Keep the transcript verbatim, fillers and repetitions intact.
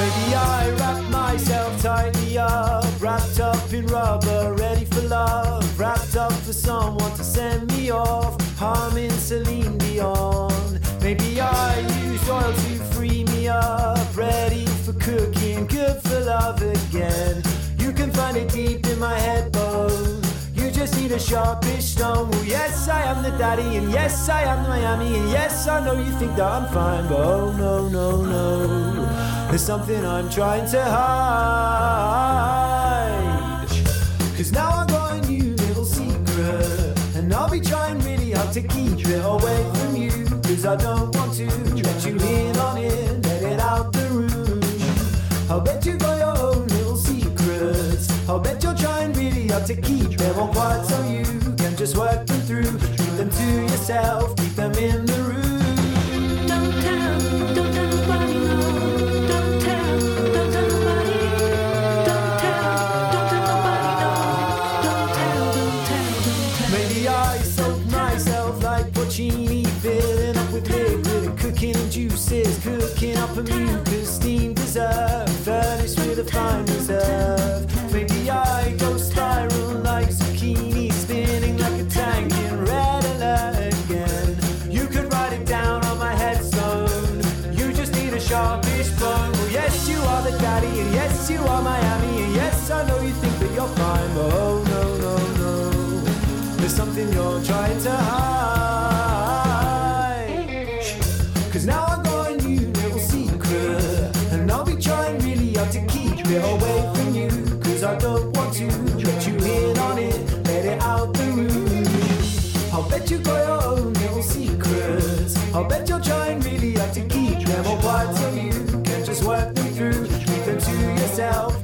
Maybe I wrap myself tightly up, wrapped up in rubber, ready for love, wrapped up for someone to send me off, humming Celine Dion. Maybe I used oil to free me up, ready for cooking, good for love again. You can find it deep in my head bone, you just need a sharpish stone. Well, yes, I am the daddy, and yes, I am Miami, and yes, I know you think that I'm fine, but oh no, no, no, there's something I'm trying to hide. Cause now I got a new little secret, and I'll be trying really hard to keep it away from you. Cause I don't want to let you in on it, let it out the room. I'll bet you got your own little secrets, I'll bet you're trying really hard to keep them all quiet so you can just work them through. Keep them to yourself, keep them in the room. Don't tell, don't tell nobody, no. Don't tell, don't tell nobody. Don't tell, don't tell nobody, no. Don't tell, don't tell, don't tell. Maybe I soak myself like porcini, filling up with liquid and cooking in juices, cooking up a mucus, steamed dessert, furnished with a fine reserve. Maybe I go spiral like zucchini, spinning like a tank in red alert again. You could write it down on my headstone, you just need a sharpish bone. Well, yes, you are the daddy, and yes, you are Miami, and yes, I know you think that you're fine, but oh no, no, no, there's something you're trying to hide. Cause now I got a new little secret, and I'll be trying really hard to keep it away from you. Cause I don't want to let you in on it, let it out the room. I'll bet you got your own little secrets, I'll bet you're trying really hard to keep them all quiet so you can just work them through. Keep them to yourself,